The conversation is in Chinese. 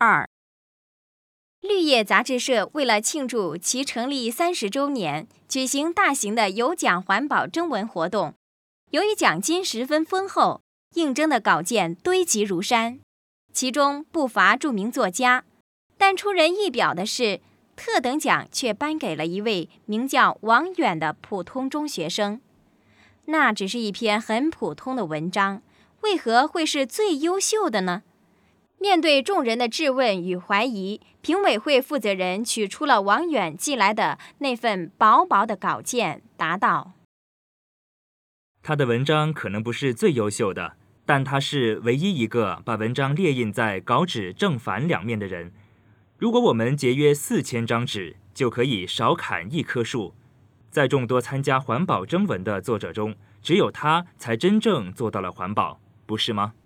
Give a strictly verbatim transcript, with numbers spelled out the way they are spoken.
二，绿叶杂志社为了庆祝其成立三十周年，举行大型的有奖环保征文活动。由于奖金十分丰厚，应征的稿件堆积如山，其中不乏著名作家。但出人意表的是，特等奖却颁给了一位名叫王远的普通中学生。那只是一篇很普通的文章，为何会是最优秀的呢？面对众人的质问与怀疑，评委会负责人取出了王远寄来的那份薄薄的稿件，答道： 他的文章可能不是最优秀的，但他是唯一一个把文章列印在稿纸正反两面的人。如果我们节约四千张纸，就可以少砍一棵树。在众多参加环保征文的作者中，只有他才真正做到了环保，不是吗？